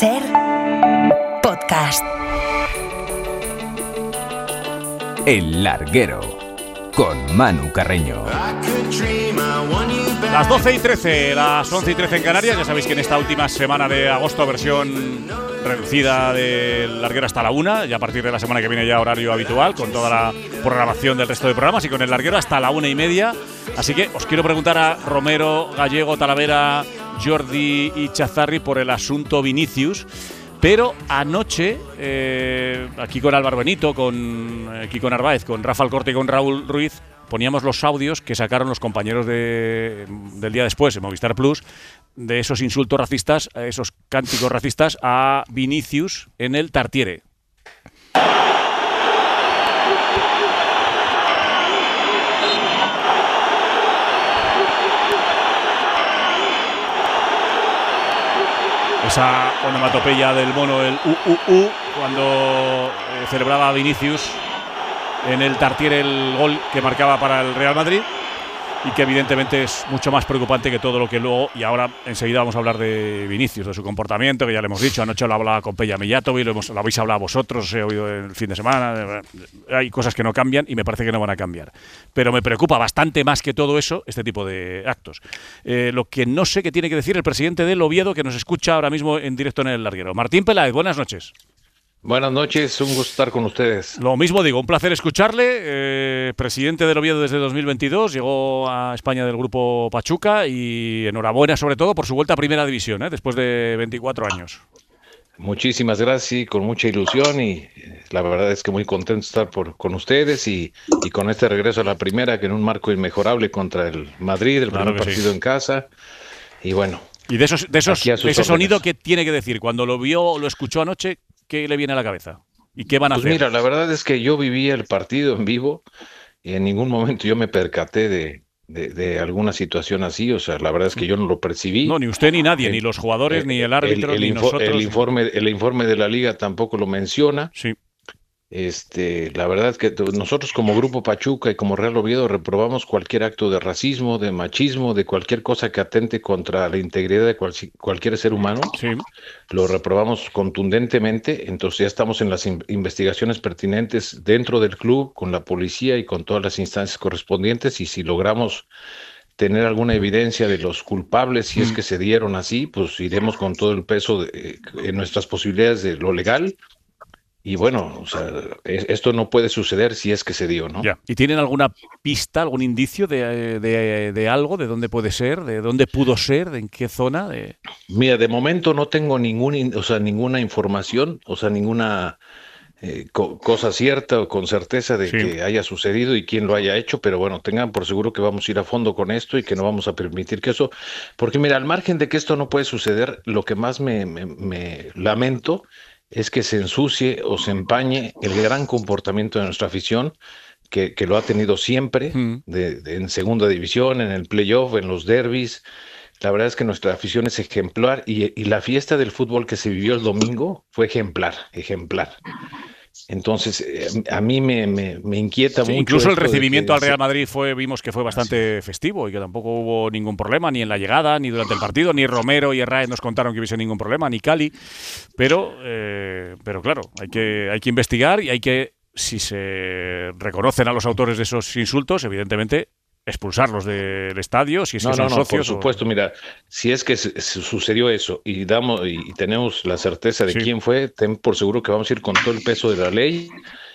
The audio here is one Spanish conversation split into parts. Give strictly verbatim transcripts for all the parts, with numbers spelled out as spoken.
Ser podcast. El Larguero, con Manu Carreño. Las doce y trece, las once y trece en Canarias. Ya sabéis que en esta última semana de agosto, versión reducida del Larguero hasta la una, y a partir de la semana que viene ya horario habitual, con toda la programación del resto de programas, y con el Larguero hasta la una y media. Así que os quiero preguntar a Romero, Gallego, Talavera, Jordi y Chazarri por el asunto Vinicius. Pero anoche, eh, aquí con Álvaro Benito, con eh, Kiko Narváez, con Rafa Alcorte y con Raúl Ruiz, poníamos los audios que sacaron los compañeros de, del día después en Movistar Plus, de esos insultos racistas, esos cánticos racistas a Vinicius en el Tartiere. Esa onomatopeya del mono, el U U U, cuando eh, celebraba a Vinicius en el Tartiere el gol que marcaba para el Real Madrid, y que evidentemente es mucho más preocupante que todo lo que luego, y ahora enseguida vamos a hablar de Vinicius, de su comportamiento, que ya le hemos dicho, anoche lo hablaba con Pella Mijatovic, lo, hemos, lo habéis hablado vosotros, os he oído el fin de semana, hay cosas que no cambian y me parece que no van a cambiar. Pero me preocupa bastante más que todo eso, este tipo de actos. Eh, lo que no sé qué tiene que decir el presidente del Oviedo, que nos escucha ahora mismo en directo en el Larguero. Martín Peláez, buenas noches. Buenas noches, un gusto estar con ustedes. Lo mismo digo, un placer escucharle. Eh, presidente del Oviedo desde dos mil veintidós, llegó a España del grupo Pachuca, y enhorabuena sobre todo por su vuelta a Primera División, ¿eh? Después de veinticuatro años. Muchísimas gracias, y con mucha ilusión, y la verdad es que muy contento de estar por, con ustedes y, y con este regreso a la Primera, que en un marco inmejorable contra el Madrid, el Claro primer que partido sí. en casa, y bueno. Y de esos, de esos, de ese órdenes. sonido, ¿qué tiene que decir? Cuando lo vio o lo escuchó anoche, ¿qué le viene a la cabeza? ¿Y qué van a Pues hacer? mira, la verdad es que yo vivía el partido en vivo y en ningún momento yo me percaté de, de, de alguna situación así. O sea, la verdad es que yo no lo percibí. No, ni usted ni nadie, el, ni los jugadores, el, ni el árbitro, el, ni el, nosotros. El informe, el informe de la liga tampoco lo menciona. Sí. Este, la verdad es que nosotros como Grupo Pachuca y como Real Oviedo reprobamos cualquier acto de racismo, de machismo, de cualquier cosa que atente contra la integridad de cual, cualquier ser humano. Sí. Lo reprobamos contundentemente. Entonces ya estamos en las in- investigaciones pertinentes dentro del club, con la policía y con todas las instancias correspondientes, y si logramos tener alguna evidencia de los culpables, si es que se dieron así, pues iremos con todo el peso de, en nuestras posibilidades de lo legal. Y bueno, o sea, esto no puede suceder si es que se dio, ¿no? Ya. ¿Y tienen alguna pista, algún indicio de, de, de algo? ¿De dónde puede ser? ¿De dónde pudo ser? ¿De en qué zona? De... Mira, de momento no tengo ningún, o sea, ninguna información, o sea, ninguna eh, co- cosa cierta o con certeza de Sí. que haya sucedido y quién lo haya hecho, pero bueno, tengan por seguro que vamos a ir a fondo con esto y que no vamos a permitir que eso, porque mira, al margen de que esto no puede suceder, lo que más me, me, me lamento es que se ensucie o se empañe el gran comportamiento de nuestra afición, que, que lo ha tenido siempre, Mm. de, de, en segunda división, en el playoff, en los derbis. La verdad es que nuestra afición es ejemplar, y, y la fiesta del fútbol que se vivió el domingo fue ejemplar, ejemplar. Entonces, eh, a mí me, me, me inquieta Sí, mucho. incluso el esto de recibimiento que al Real se- Madrid fue, vimos que fue bastante festivo, y que tampoco hubo ningún problema, ni en la llegada, ni durante el partido, ni Romero y Herrera nos contaron que hubiese ningún problema, ni Cali. Pero, eh, pero claro, hay que, hay que investigar, y hay que, si se reconocen a los autores de esos insultos, evidentemente expulsarlos del estadio, si es No, que son no, no, socios. por supuesto, o... mira, si es que se- se sucedió eso y damos y, y tenemos la certeza de Sí. quién fue, ten por seguro que vamos a ir con todo el peso de la ley,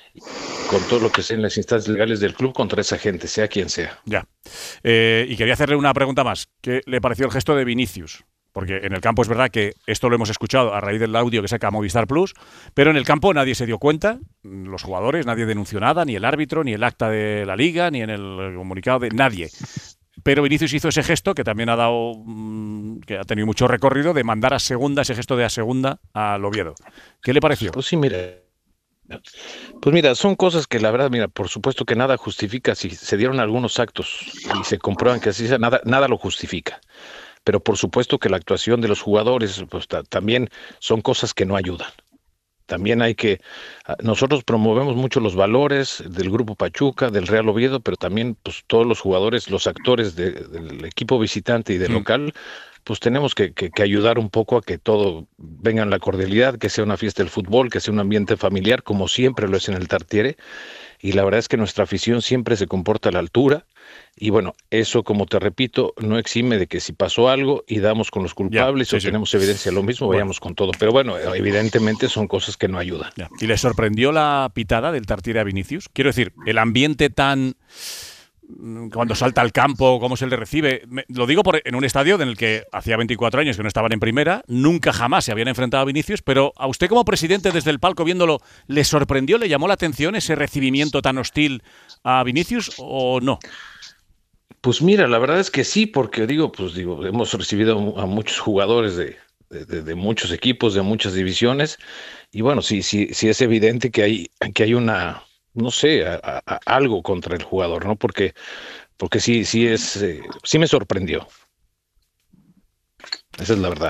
con todo lo que sea en las instancias legales del club contra esa gente, sea quien sea. Ya. Eh, y quería hacerle una pregunta más. ¿Qué le pareció el gesto de Vinicius? Porque en el campo es verdad que esto lo hemos escuchado a raíz del audio que saca Movistar Plus, pero en el campo nadie se dio cuenta, los jugadores, nadie denunció nada, ni el árbitro, ni el acta de la liga, ni en el comunicado de nadie. Pero Vinicius hizo ese gesto que también ha dado, mmm, que ha tenido mucho recorrido, de mandar a segunda, ese gesto de a segunda al Oviedo. ¿Qué le pareció? Pues sí, mira. Pues mira, son cosas que la verdad, mira, por supuesto que nada justifica. Si se dieron algunos actos y se comprueban que así sea, nada, nada lo justifica. Pero por supuesto que la actuación de los jugadores, pues ta- también son cosas que no ayudan. También hay que, nosotros promovemos mucho los valores del Grupo Pachuca, del Real Oviedo, pero también pues todos los jugadores, los actores de, del equipo visitante y del Mm. local, pues tenemos que, que, que ayudar un poco a que todo venga en la cordialidad, que sea una fiesta del fútbol, que sea un ambiente familiar, como siempre lo es en el Tartiere. Y la verdad es que nuestra afición siempre se comporta a la altura. Y bueno, eso, como te repito, no exime de que si pasó algo y damos con los culpables ya, sí, o sí. tenemos evidencia de lo mismo, bueno. vayamos con todo. Pero bueno, evidentemente son cosas que no ayudan. Ya. ¿Y le sorprendió la pitada del Tartiere a Vinicius? Quiero decir, el ambiente tan... cuando salta al campo, cómo se le recibe. Me, lo digo por, en un estadio en el que hacía veinticuatro años que no estaban en primera, nunca jamás se habían enfrentado a Vinicius, pero a usted como presidente desde el palco viéndolo, ¿le sorprendió, le llamó la atención ese recibimiento tan hostil a Vinicius o no? Pues mira, la verdad es que sí, porque digo, pues digo, hemos recibido a muchos jugadores de, de, de, de muchos equipos, de muchas divisiones, y bueno, sí, sí, sí es evidente que hay, que hay una... no sé, a, a, algo contra el jugador, ¿no? Porque, porque sí, sí es, eh, sí me sorprendió. Esa es la verdad.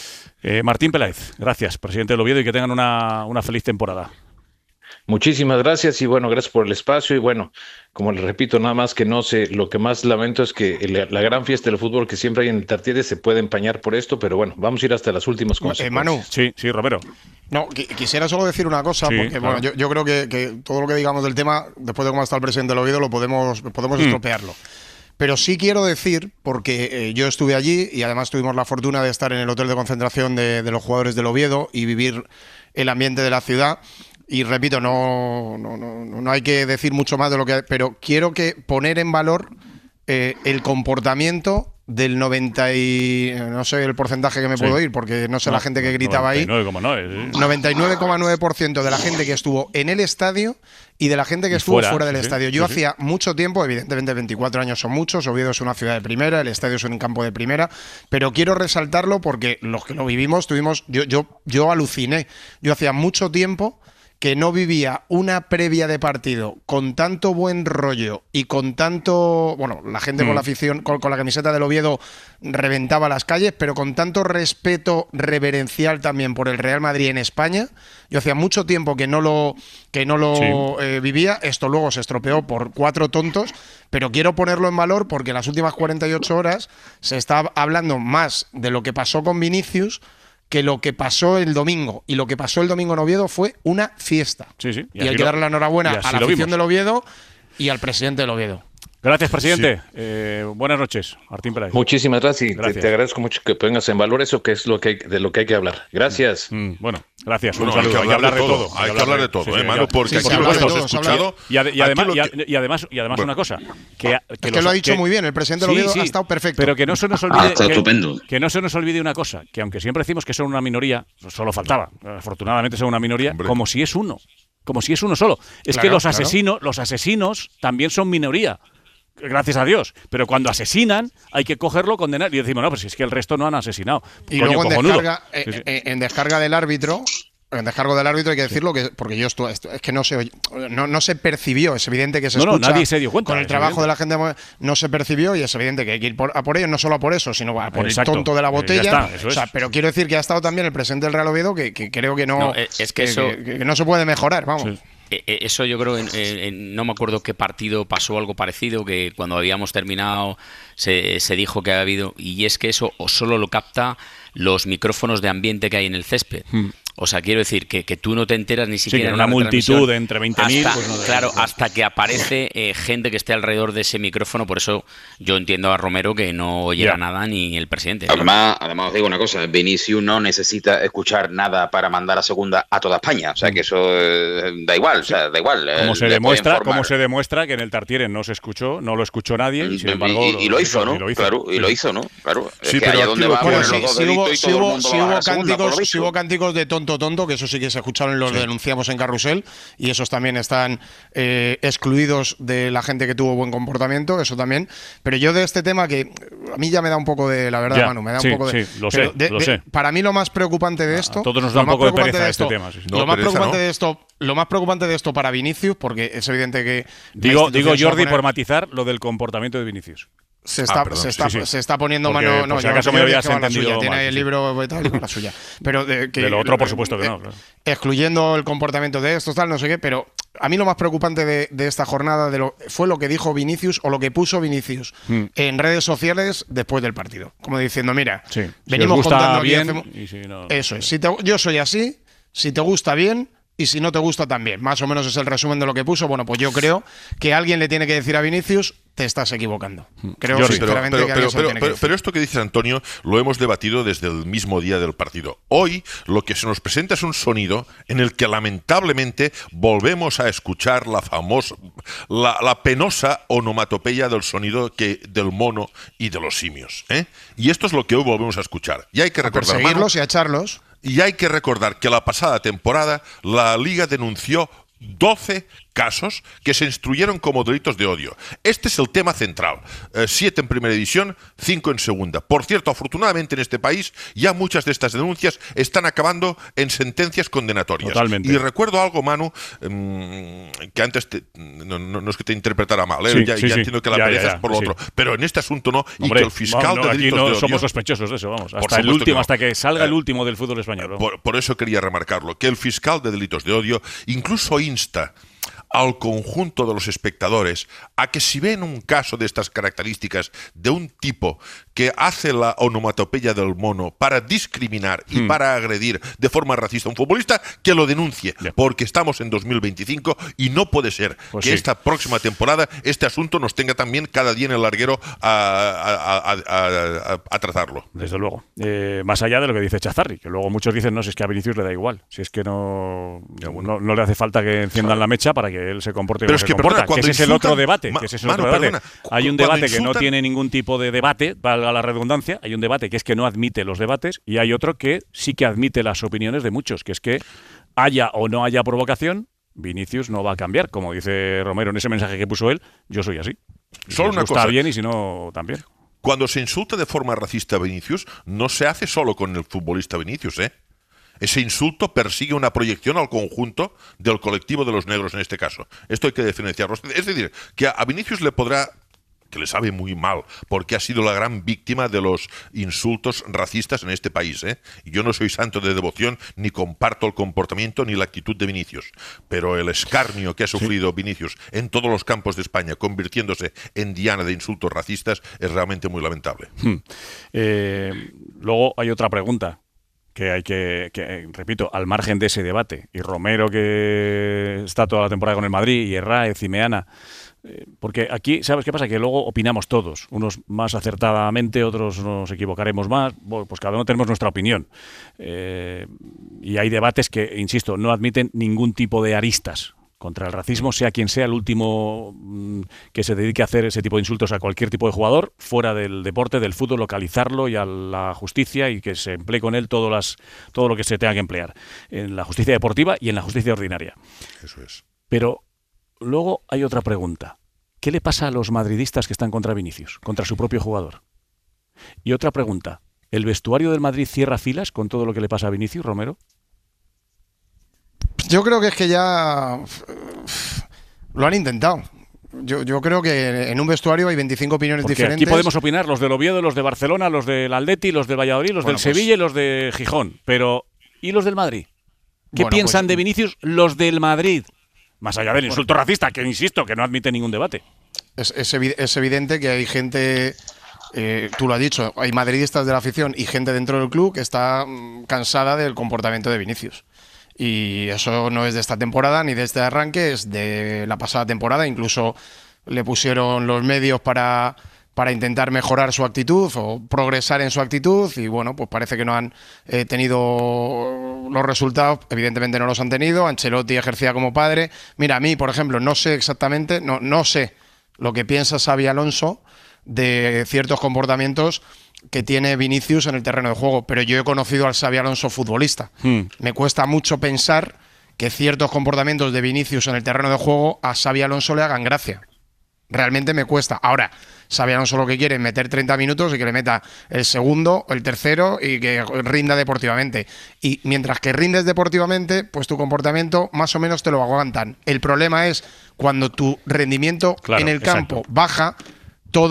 Eh, Martín Peláez, gracias, presidente del Oviedo, y que tengan una, una feliz temporada. Muchísimas gracias y bueno, gracias por el espacio y bueno, como les repito, nada más que no sé, lo que más lamento es que el, la gran fiesta del fútbol que siempre hay en el Tartiere se puede empañar por esto, pero bueno, vamos a ir hasta las últimas consecuencias. Eh, Manu. Sí, sí, Romero. No, quisiera solo decir una cosa, sí, porque claro. bueno, yo, yo creo que, que todo lo que digamos del tema, después de cómo está el presidente del Oviedo, lo podemos, podemos mm. estropearlo. Pero sí quiero decir, porque eh, yo estuve allí y además tuvimos la fortuna de estar en el hotel de concentración de, de los jugadores del Oviedo y vivir el ambiente de la ciudad. Y repito, no, no, no, no hay que decir mucho más de lo que hay, pero quiero que poner en valor eh, el comportamiento del noventa y no sé el porcentaje que me sí. puedo ir, porque no sé no, la gente que gritaba noventa y nueve coma nueve, ahí. noventa y nueve coma nueve por ciento de la gente que estuvo en el estadio y de la gente que y estuvo fuera, fuera del sí, estadio. Yo sí, hacía sí. mucho tiempo, evidentemente veinticuatro años son muchos, Oviedo es una ciudad de primera, el estadio es un campo de primera, pero quiero resaltarlo porque los que lo vivimos, tuvimos, yo, yo, yo aluciné. Yo hacía mucho tiempo que no vivía una previa de partido con tanto buen rollo y con tanto... Bueno, la gente mm. con la afición, con, con la camiseta del Oviedo reventaba las calles, pero con tanto respeto reverencial también por el Real Madrid en España. Yo hacía mucho tiempo que no lo, que no lo sí. eh, vivía. Esto luego se estropeó por cuatro tontos, pero quiero ponerlo en valor porque en las últimas cuarenta y ocho horas se está hablando más de lo que pasó con Vinicius que lo que pasó el domingo. Y lo que pasó el domingo en Oviedo fue una fiesta. Sí, sí. Y, y hay que lo, darle la enhorabuena a la afición del Oviedo y al presidente del Oviedo. Gracias, presidente. Sí. Eh, buenas noches, Martín Peláez. Muchísimas gracias y gracias. Te, te agradezco mucho que pongas en valor eso que es lo que hay, de lo que hay que hablar. Gracias. Mm, bueno, gracias. Bueno, un saludo. Hay que hablar, hay que hablar de todo. Hay que hablar de todo, sí, ¿eh, Manu? Porque sí, aquí lo hemos escuchado. Y, ad, y, además, que... y además, y además bueno. una cosa. Que, que, es que los, lo ha dicho que, muy bien, el presidente del Oviedo sí, sí, ha estado perfecto. Pero que no se nos olvide. Ah, está que, estupendo. Que no se nos olvide una cosa, que aunque siempre decimos que son una minoría, solo faltaba. Afortunadamente son una minoría, Hombre. como si es uno. Como si es uno solo. Es claro, que los asesinos, claro. los asesinos también son minoría. Gracias a Dios, pero cuando asesinan hay que cogerlo, condenar y decimos, no, pues es que el resto no han asesinado. Y Coño, luego en descarga, eh, sí, sí. en descarga del árbitro, en descargo del árbitro hay que decirlo, que porque yo esto, esto es que no se no, no se percibió, es evidente que se no, escucha no, nadie se dio cuenta, con el trabajo evidente. de la gente, no se percibió y es evidente que hay que ir por, a por ellos, no solo a por eso, sino a por Exacto. el tonto de la botella. Está, o sea, es. pero quiero decir que ha estado también el presidente del Real Oviedo, que, que creo que no, no es que, que, eso, que, que no se puede mejorar, vamos. Sí. Eso yo creo, en, en, no me acuerdo qué partido pasó algo parecido, que cuando habíamos terminado se, se dijo que había habido, y es que eso solo lo capta los micrófonos de ambiente que hay en el césped. Hmm. O sea, quiero decir que, que tú no te enteras ni siquiera. Sí, en una multitud de entre veinte mil. Pues no claro, hasta que aparece eh, gente que esté alrededor de ese micrófono. Por eso yo entiendo a Romero que no oyera yeah. nada ni el presidente. Además, además os digo una cosa, Vinicius no necesita escuchar nada para mandar a segunda a toda España. O sea, que eso eh, da igual, o sea, da igual. Como se demuestra, como se demuestra que en el Tartiere no se escuchó, no lo escuchó nadie, y sin embargo. Y, y, y lo hizo, ¿no? Y lo hizo, claro, y sí. lo hizo, ¿no? Claro. Sí, es que pero donde va bueno, sí, si hubo, si hubo, si hubo cánticos, si hubo cánticos de tonto tonto, que eso sí que se escucharon y los sí. denunciamos en Carrusel, y esos también están eh, excluidos de la gente que tuvo buen comportamiento, eso también. Pero yo de este tema, que a mí ya me da un poco de, la verdad, ya, Manu, me da sí, un poco de... Sí, lo sé, de, lo de, sé. Para mí lo más preocupante de esto... A todos nos da un poco de pereza de este tema. Sí, sí. Lo, no, más pereza, preocupante ¿no? de esto, lo más preocupante de esto para Vinicius, porque es evidente que... Digo, digo Jordi, poner... por matizar, lo del comportamiento de Vinicius. Se está, ah, perdón, se, está, sí, sí. se está poniendo Porque, mano. No, por si yo, acaso yo me creo habías que va la entendido suya. mal, Tiene sí, el sí. libro y tal, y va la suya. Pero de, que, De lo otro, por supuesto que eh, no. Claro. Excluyendo el comportamiento de estos, tal, no sé qué, pero a mí lo más preocupante de, de esta jornada de lo, fue lo que dijo Vinicius o lo que puso Vinicius hmm. en redes sociales después del partido. Como diciendo, mira, sí. venimos si os gusta contando bien, hacemos, y si no, eso es. Si te, yo soy así, si te gusta bien. Y si no te gusta también, más o menos es el resumen de lo que puso. Bueno, pues yo creo que alguien le tiene que decir a Vinicius, te estás equivocando. Creo yo sinceramente pero, pero, que pero, alguien pero, se lo tiene pero, que pero esto que dices, Antonio, lo hemos debatido desde el mismo día del partido. Hoy lo que se nos presenta es un sonido en el que lamentablemente volvemos a escuchar la famosa, la, la penosa onomatopeya del sonido que, del mono y de los simios, ¿eh? Y esto es lo que hoy volvemos a escuchar. Y hay que recordar, a perseguirlos Manu, y a echarlos. Y hay que recordar que la pasada temporada la Liga denunció doce casos que se instruyeron como delitos de odio. Este es el tema central. Eh, siete en primera división, cinco en segunda. Por cierto, afortunadamente en este país ya muchas de estas denuncias están acabando en sentencias condenatorias. Totalmente. Y recuerdo algo, Manu, mmm, que antes te, no, no, no es que te interpretara mal, ¿eh? sí, ya, sí, ya sí. entiendo que la ya, pereza ya, ya, es por lo sí. otro, pero en este asunto no. Hombre, y que el fiscal no, de delitos aquí no de odio, somos sospechosos de eso, vamos. Hasta por el último, no. hasta que salga eh, el último del fútbol español. Por, por eso quería remarcarlo, que el fiscal de delitos de odio incluso insta al conjunto de los espectadores a que si ven un caso de estas características de un tipo que hace la onomatopeya del mono para discriminar y hmm. para agredir de forma racista a un futbolista, que lo denuncie, yeah. porque estamos en dos mil veinticinco y no puede ser pues que sí. esta próxima temporada este asunto nos tenga también cada día en el larguero a, a, a, a, a, a tratarlo. Desde luego. Eh, más allá de lo que dice Chazarri, que luego muchos dicen, no, si es que a Vinicius le da igual, si es que no, no, no le hace falta que enciendan la mecha para que él se comporte pero como es se que, comporta, perdona, que ese insultan, es el otro debate. Ma, que ese es el mano, otro debate. Perdona, hay un debate insultan, que no tiene ningún tipo de debate, valga la redundancia, hay un debate que es que no admite los debates y hay otro que sí que admite las opiniones de muchos, que es que haya o no haya provocación, Vinicius no va a cambiar, como dice Romero en ese mensaje que puso él, yo soy así. Si Solo una gusta cosa. bien y si no, también. Cuando se insulta de forma racista a Vinicius, no se hace solo con el futbolista Vinicius, ¿eh? Ese insulto persigue una proyección al conjunto del colectivo de los negros en este caso. Esto hay que diferenciarlo. Es decir, que a Vinicius le podrá, que le sabe muy mal, porque ha sido la gran víctima de los insultos racistas en este país, ¿eh? Yo no soy santo de devoción, ni comparto el comportamiento ni la actitud de Vinicius, pero el escarnio que ha sufrido sí. Vinicius en todos los campos de España, convirtiéndose en diana de insultos racistas, es realmente muy lamentable. Hmm. Eh, luego hay otra pregunta que hay que, que, repito, al margen de ese debate, y Romero, que está toda la temporada con el Madrid, y Herráez y Meana, eh, porque aquí, ¿sabes qué pasa? Que luego opinamos todos, unos más acertadamente, otros nos equivocaremos más, bueno, pues cada uno tenemos nuestra opinión. Eh, y hay debates que, insisto, no admiten ningún tipo de aristas contra el racismo, sea quien sea el último mmm, que se dedique a hacer ese tipo de insultos a cualquier tipo de jugador, fuera del deporte, del fútbol, localizarlo y a la justicia y que se emplee con él todo, las, todo lo que se tenga que emplear, en la justicia deportiva y en la justicia ordinaria. Eso es. Pero luego hay otra pregunta. ¿Qué le pasa a los madridistas que están contra Vinicius, contra su propio jugador? Y otra pregunta. ¿El vestuario del Madrid cierra filas con todo lo que le pasa a Vinicius, Romero? Yo creo que es que ya lo han intentado. Yo, yo creo que en un vestuario hay veinticinco opiniones Porque diferentes. Aquí podemos opinar los del Oviedo, los de Barcelona, los del Atleti, los del Valladolid, los bueno, del pues, Sevilla y los de Gijón. Pero, ¿y los del Madrid? ¿Qué bueno, piensan pues, de Vinicius los del Madrid? Más allá del insulto bueno, racista, que insisto, que no admite ningún debate. Es, es, evi es evidente que hay gente... Eh, tú lo has dicho, hay madridistas de la afición y gente dentro del club que está mmm, cansada del comportamiento de Vinicius. Y eso no es de esta temporada ni de este arranque, es de la pasada temporada. Incluso le pusieron los medios para, para intentar mejorar su actitud o progresar en su actitud y bueno, pues parece que no han eh, tenido los resultados, evidentemente no los han tenido. Ancelotti ejercía como padre. Mira, a mí, por ejemplo, no sé exactamente, no, no sé lo que piensa Xabi Alonso de ciertos comportamientos que tiene Vinicius en el terreno de juego, pero yo he conocido al Xabi Alonso futbolista. Hmm. Me cuesta mucho pensar que ciertos comportamientos de Vinicius en el terreno de juego a Xabi Alonso le hagan gracia. Realmente me cuesta. Ahora, Xabi Alonso lo que quiere es meter treinta minutos y que le meta el segundo, el tercero y que rinda deportivamente. Y mientras que rindes deportivamente, pues tu comportamiento más o menos te lo aguantan. El problema es cuando tu rendimiento claro, en el campo exacto. baja, todo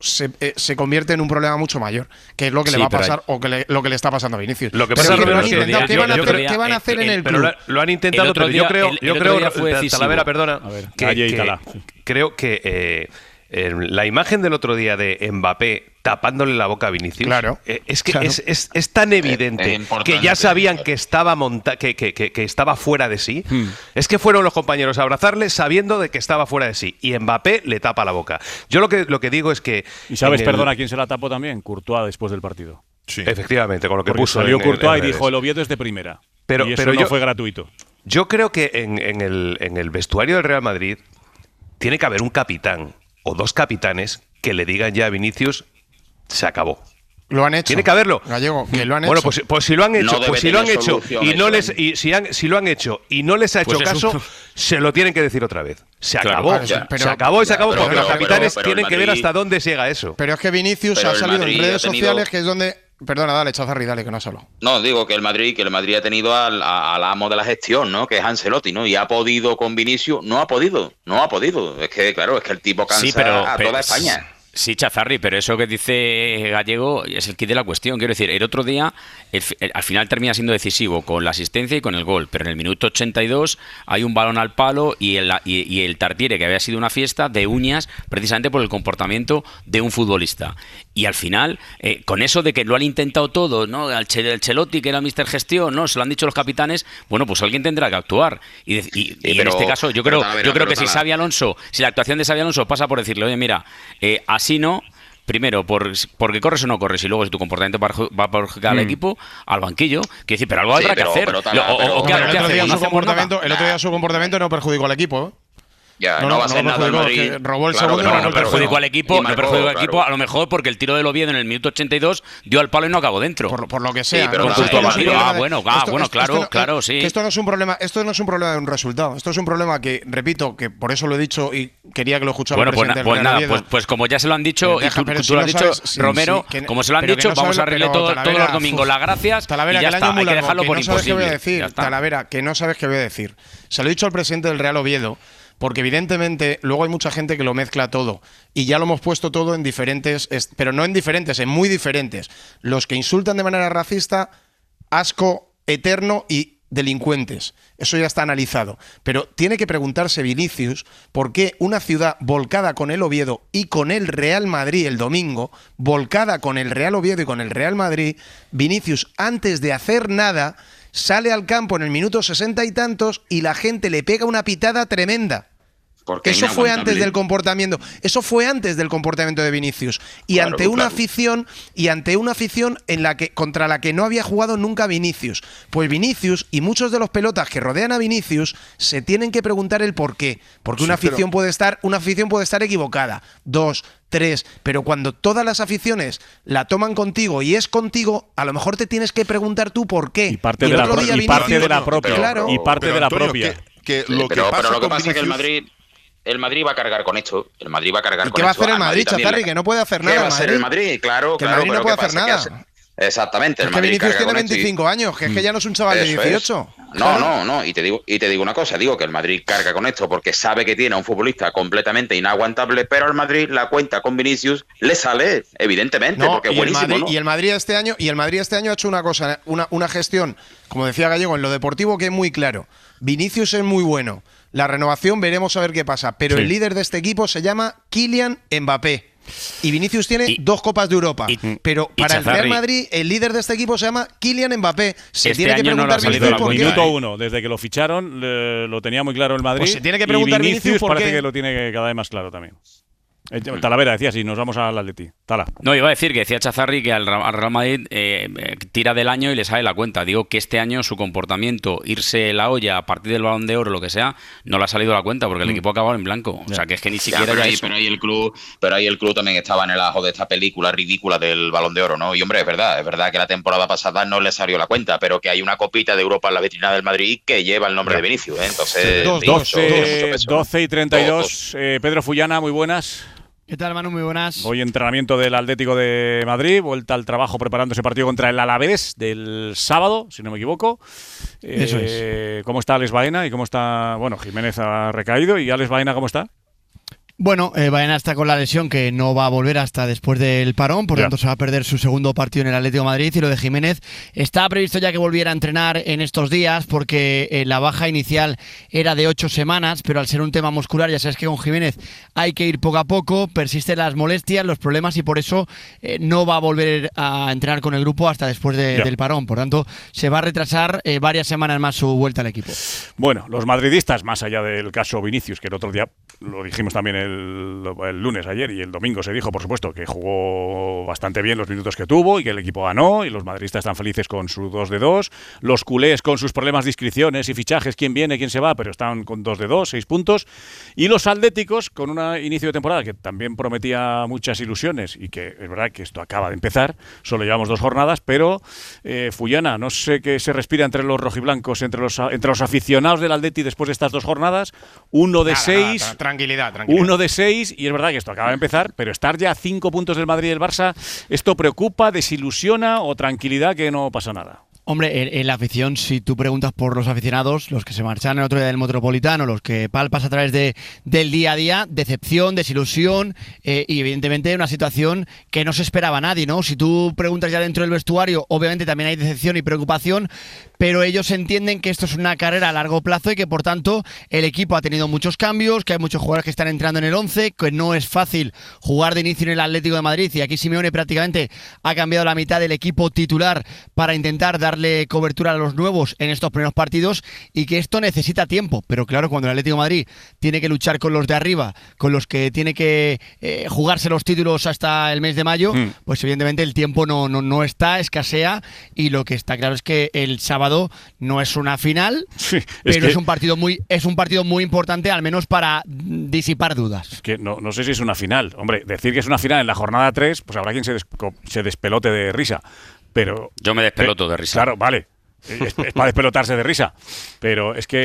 se, eh, se convierte en un problema mucho mayor, que es lo que sí, le va a pasar hay... o que le, lo que le está pasando a Vinicius. Lo que pasa pero es que intentado, ¿qué van a hacer, ¿qué van a hacer el, en el club? Pero lo, lo han intentado, pero día, yo creo, el, el yo creo, fue Talavera, perdona, a ver, que, allí, que, Tala. creo que eh, eh, la imagen del otro día de Mbappé tapándole la boca a Vinicius, claro, eh, es que claro. Es, es, es tan evidente es que ya sabían que estaba monta que, que, que, que estaba fuera de sí. Hmm. Es que fueron los compañeros a abrazarle sabiendo de que estaba fuera de sí. Y Mbappé le tapa la boca. Yo lo que, lo que digo es que... ¿Y sabes, el... perdona, quién se la tapó también? Courtois después del partido. Sí. Efectivamente, con lo que Porque puso. Salió en, Courtois en y dijo, el Oviedo es de primera. Pero, y eso pero no yo, fue gratuito. Yo creo que en, en, el, en el vestuario del Real Madrid tiene que haber un capitán o dos capitanes que le digan ya a Vinicius, se acabó. Lo han hecho. Tiene que haberlo. Gallego, que lo han bueno, hecho. pues, pues si lo han hecho, no pues si lo han hecho y no les y si, han, si lo han hecho y no les ha hecho pues caso, eso. se lo tienen que decir otra vez. Se claro, acabó. claro, sí, pero, se acabó y se acabó pero, porque pero, los capitanes pero, pero tienen Madrid, que ver hasta dónde llega eso. Pero es que Vinicius pero ha salido Madrid en redes tenido... sociales, que es donde... Perdona, dale, Chazarri, dale, que no has hablado. No, digo que el Madrid, que el Madrid ha tenido al, al amo de la gestión, ¿no? Que es Ancelotti, ¿no? Y ha podido con Vinicius, no ha podido, no ha podido. Es que, claro, es que el tipo cansa sí, pero, a pero, toda España. Sí, Chazarri, pero eso que dice Gallego es el kit de la cuestión. Quiero decir, el otro día, el, el, al final termina siendo decisivo con la asistencia y con el gol, pero en el minuto ochenta y dos hay un balón al palo y el, y, y el Tartiere, que había sido una fiesta de uñas precisamente por el comportamiento de un futbolista. Y al final, eh, con eso de que lo han intentado todo, ¿no? El, Ch el Chelotti, que era mister Gestión, ¿no? Se lo han dicho los capitanes, bueno, pues alguien tendrá que actuar. Y, y, y sí, pero, en este caso, yo creo, ver, yo creo que si Xabi Alonso, si la actuación de Xabi Alonso pasa por decirle, oye, mira, eh, así no, primero, por, porque corres o no corres, y luego si tu comportamiento va a perjudicar mm. al equipo, al banquillo, quiero decir, pero algo sí, habrá pero, que hacer. Pero, tala, o, pero, o, ¿qué, ¿qué hace? ¿No comportamiento, el otro día su comportamiento no perjudicó al equipo, ¿eh? Ya, no, no, no va a ser no nada el Madrid. Robó el claro, segundo, no, no, no perjudicó al equipo, marcó, no perjudicó al claro. equipo, a lo mejor porque el tiro del Oviedo en el minuto ochenta y dos dio al palo y no acabó dentro. Por, por lo que sea. Sí, pero ¿no? esto esto no es un ah, problema de, bueno, ah, esto, bueno, esto, claro, esto, claro, sí. Que esto no es un problema, esto no es un problema de un resultado. Esto es un problema que, repito, que por eso lo he dicho y quería que lo escuchara bueno, el presidente pues, del pues Real nada, pues, pues como ya se lo han dicho deja, y tú, tú si lo no has sabes, dicho, sí, Romero, sí, que, como se lo han dicho, no vamos sabes, a arreglar todo, Talavera, todos los domingos las gracias Talavera, y ya que está, hay que largo, dejarlo que por no sabes qué voy a imposible. decir, Talavera, que no sabes qué voy a decir. Se lo he dicho al presidente del Real Oviedo, porque evidentemente luego hay mucha gente que lo mezcla todo y ya lo hemos puesto todo en diferentes, pero no en diferentes, en muy diferentes. Los que insultan de manera racista, asco eterno y delincuentes. Eso ya está analizado. Pero tiene que preguntarse Vinicius por qué una ciudad volcada con el Oviedo y con el Real Madrid el domingo, volcada con el Real Oviedo y con el Real Madrid, Vinicius antes de hacer nada sale al campo en el minuto sesenta y tantos y la gente le pega una pitada tremenda. Porque eso fue antes del comportamiento, eso fue antes del comportamiento de Vinicius y claro, ante una claro. afición y ante una afición en la que contra la que no había jugado nunca Vinicius. Pues Vinicius y muchos de los pelotas que rodean a Vinicius se tienen que preguntar el por qué, porque sí, una afición pero... puede estar, una afición puede estar equivocada. Dos, tres, pero cuando todas las aficiones la toman contigo y es contigo, a lo mejor te tienes que preguntar tú por qué. Y parte, y de, la pro y Vinicius, parte de la propia, claro, y parte pero, de la Antonio, propia. Que, que sí, lo pero, que pasa, pero lo que pasa Vinicius... es que el Madrid El Madrid va a cargar con esto. El Madrid va a cargar ¿Y con qué va a esto. hacer el Madrid, Chazarri? La... Que no puede hacer nada. ¿Qué va a hacer el Madrid? Claro, que el claro. Madrid no puede hacer nada. Hace... Exactamente. Es el que Madrid Vinicius tiene veinticinco y... años, que es que ya no es un chaval de dieciocho. Es. No, no, no. Y te digo, y te digo una cosa. Digo que el Madrid carga con esto porque sabe que tiene a un futbolista completamente inaguantable, pero al Madrid la cuenta con Vinicius le sale, evidentemente, no, porque es buenísimo. El Madrid, ¿no? Y el Madrid este año, y el Madrid este año ha hecho una cosa, una, una gestión, como decía Gallego, en lo deportivo que es muy claro. Vinicius es muy bueno. La renovación veremos a ver qué pasa. Pero sí. El líder de este equipo se llama Kylian Mbappé. Y Vinicius tiene y, dos Copas de Europa. Y, pero para el Real Madrid, el líder de este equipo se llama Kylian Mbappé. Se este tiene que preguntar no Vinicius por qué. Minuto uno, desde que lo ficharon, le, lo tenía muy claro el Madrid. Pues se tiene que preguntar y Vinicius, Vinicius por parece qué. que lo tiene cada vez más claro también. Talavera decía, sí, nos vamos al Atleti. Tala. No, iba a decir que decía Chazarri que al Real Madrid eh, eh, tira del año y le sale la cuenta. Digo que este año su comportamiento, irse la olla a partir del Balón de Oro, lo que sea, no le ha salido la cuenta porque el mm. equipo ha acabado en blanco. O sea, que es que ni siquiera ya, pero, ya ahí, eso. pero ahí el club, pero ahí el club también estaba en el ajo de esta película ridícula del Balón de Oro, ¿no? Y hombre, es verdad, es verdad que la temporada pasada no le salió la cuenta, pero que hay una copita de Europa en la vitrina del Madrid que lleva el nombre ya. de Vinicius, ¿eh? Entonces, sí, doce, doce y treinta y dos, eh, Pedro Fullana, muy buenas. ¿Qué tal, Manu? Muy buenas. Hoy entrenamiento del Atlético de Madrid, vuelta al trabajo preparando ese partido contra el Alavés del sábado, si no me equivoco. Eso eh, es. ¿Cómo está Alex Baena y cómo está, bueno, Jiménez ha recaído y Alex Baena cómo está? Bueno, eh, Baena está con la lesión que no va a volver hasta después del parón, por Ya. tanto se va a perder su segundo partido en el Atlético de Madrid. Y lo de Jiménez está previsto ya que volviera a entrenar en estos días, porque eh, la baja inicial era de ocho semanas, pero al ser un tema muscular, ya sabes que con Jiménez hay que ir poco a poco, persisten las molestias, los problemas, y por eso eh, no va a volver a entrenar con el grupo hasta después de, del parón. Por tanto, se va a retrasar eh, varias semanas más su vuelta al equipo. Bueno, los madridistas, más allá del caso Vinicius, que el otro día lo dijimos también el, el lunes ayer y el domingo se dijo, por supuesto, que jugó bastante bien los minutos que tuvo y que el equipo ganó, y los madridistas están felices con su dos de dos, los culés con sus problemas de inscripciones y fichajes, quién viene, quién se va, pero están con dos de dos, seis puntos, y los atléticos con un inicio de temporada que también prometía muchas ilusiones, y que es verdad que esto acaba de empezar, solo llevamos dos jornadas, pero eh, Fullana, no sé qué se respira entre los rojiblancos, entre los, entre los aficionados del Atleti después de estas dos jornadas, uno de Nada, seis, nada, tranquilidad, tranquilidad. uno de seis, y es verdad que esto acaba de empezar, pero estar ya a cinco puntos del Madrid y del Barça, ¿esto preocupa, desilusiona o tranquilidad que no pasa nada? Hombre, en, en la afición, si tú preguntas por los aficionados, los que se marchan el otro día del Metropolitano, los que palpas a través de, del día a día, decepción, desilusión eh, y evidentemente una situación que no se esperaba a nadie, ¿no? Si tú preguntas ya dentro del vestuario, obviamente también hay decepción y preocupación, pero ellos entienden que esto es una carrera a largo plazo y que por tanto el equipo ha tenido muchos cambios, que hay muchos jugadores que están entrando en el once, que no es fácil jugar de inicio en el Atlético de Madrid, y aquí Simeone prácticamente ha cambiado la mitad del equipo titular para intentar dar darle cobertura a los nuevos en estos primeros partidos, y que esto necesita tiempo, pero claro, cuando el Atlético de Madrid tiene que luchar con los de arriba, con los que tiene que eh, jugarse los títulos hasta el mes de mayo, mm. pues evidentemente el tiempo no, no, no está, escasea, y lo que está claro es que el sábado no es una final, sí, es pero que... es un partido muy es un partido muy importante, al menos para disipar dudas. Es que no, no sé si es una final, hombre, decir que es una final en la jornada tres, pues habrá quien se, des, se despelote de risa. Pero yo me despeloto de risa. Claro, vale. Es, es para despelotarse de risa. Pero es que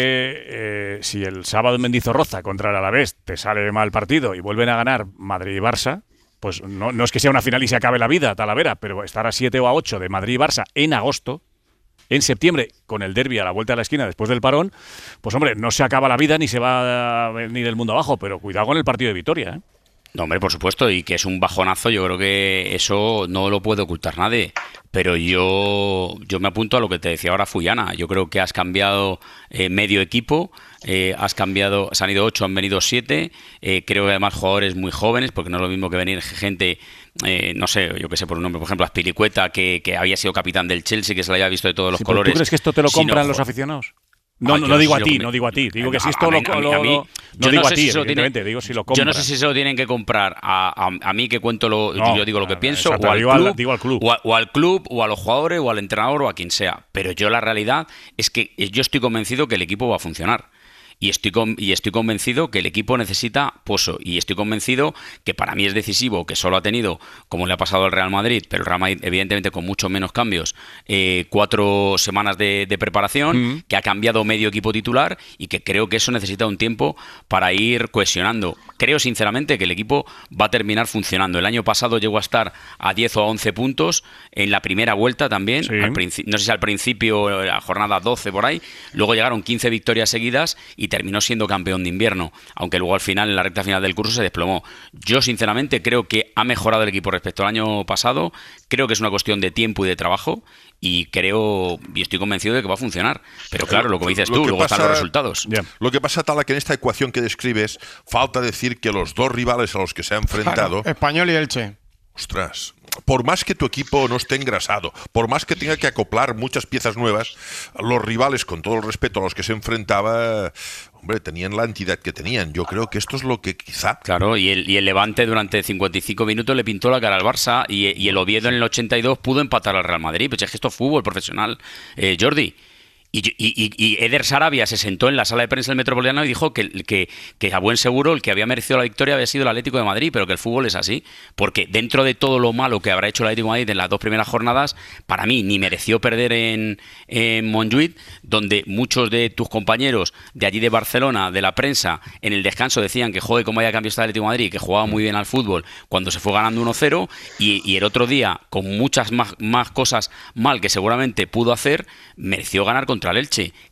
eh, si el sábado en Mendizorroza contra el Alavés te sale mal partido y vuelven a ganar Madrid y Barça, pues no, no es que sea una final y se acabe la vida, Talavera, pero estar a siete o a ocho de Madrid y Barça en agosto, en septiembre, con el derbi a la vuelta de la esquina después del parón, pues hombre, no se acaba la vida ni se va ni del mundo abajo, pero cuidado con el partido de Vitoria, ¿eh? No, hombre, por supuesto, y que es un bajonazo, yo creo que eso no lo puede ocultar nadie. Pero yo, yo me apunto a lo que te decía ahora Fullana. Yo creo que has cambiado eh, medio equipo, eh, has cambiado, se han ido ocho, han venido siete. Eh, creo que además jugadores muy jóvenes, porque no es lo mismo que venir gente, eh, no sé, yo qué sé por un nombre, por ejemplo, Azpilicueta, que, que había sido capitán del Chelsea, que se lo había visto de todos los sí, colores. ¿Tú crees que esto te lo compran sino, los aficionados? No, ah, no, no digo no a si ti, lo, no digo a ti. Digo que si a, esto a lo, mí, lo, a mí, lo no yo digo no a sé ti, si evidentemente, tiene, digo si lo compran. Yo no sé si se lo tienen que comprar a, a, a mí que cuento lo, no, yo digo lo que no, pienso, exacto, o al digo, club, al, digo al club, o, a, o al club, o a los jugadores, o al entrenador, o a quien sea. Pero yo la realidad es que yo estoy convencido que el equipo va a funcionar. Y estoy, con, y estoy convencido que el equipo necesita pozo. Y estoy convencido que para mí es decisivo, que solo ha tenido, como le ha pasado al Real Madrid, pero el Real Madrid evidentemente con mucho menos cambios, eh, cuatro semanas de, de preparación, mm. que ha cambiado medio equipo titular y que creo que eso necesita un tiempo para ir cohesionando. Creo sinceramente que el equipo va a terminar funcionando. El año pasado llegó a estar a diez o a once puntos, en la primera vuelta también, sí. al no sé si al principio, la jornada doce por ahí, luego llegaron quince victorias seguidas y terminó siendo campeón de invierno, aunque luego al final, en la recta final del curso, se desplomó. Yo sinceramente creo que ha mejorado el equipo respecto al año pasado, creo que es una cuestión de tiempo y de trabajo, y creo y estoy convencido de que va a funcionar. Pero claro, lo que dices tú, luego pasa, están los resultados. Yeah. Lo que pasa, Tala, que en esta ecuación que describes, falta decir que los dos rivales a los que se ha enfrentado... Claro, Español y Elche. Ostras, por más que tu equipo no esté engrasado, por más que tenga que acoplar muchas piezas nuevas, los rivales, con todo el respeto a los que se enfrentaba, hombre, tenían la entidad que tenían. Yo creo que esto es lo que quizá... Claro, y el, y el Levante durante cincuenta y cinco minutos le pintó la cara al Barça, y, y el Oviedo en el ochenta y dos pudo empatar al Real Madrid. Pues es que esto es fútbol profesional, eh, Jordi. Y, y, y Eder Sarabia se sentó en la sala de prensa del Metropolitano y dijo que, que, que a buen seguro el que había merecido la victoria había sido el Atlético de Madrid, pero que el fútbol es así, porque dentro de todo lo malo que habrá hecho el Atlético de Madrid en las dos primeras jornadas, para mí ni mereció perder en, en Montjuïc, donde muchos de tus compañeros de allí de Barcelona, de la prensa, en el descanso decían que joder, cómo haya cambiado este Atlético de Madrid, que jugaba muy bien al fútbol cuando se fue ganando uno cero, y, y el otro día, con muchas más, más cosas mal que seguramente pudo hacer, mereció ganar contra el Elche.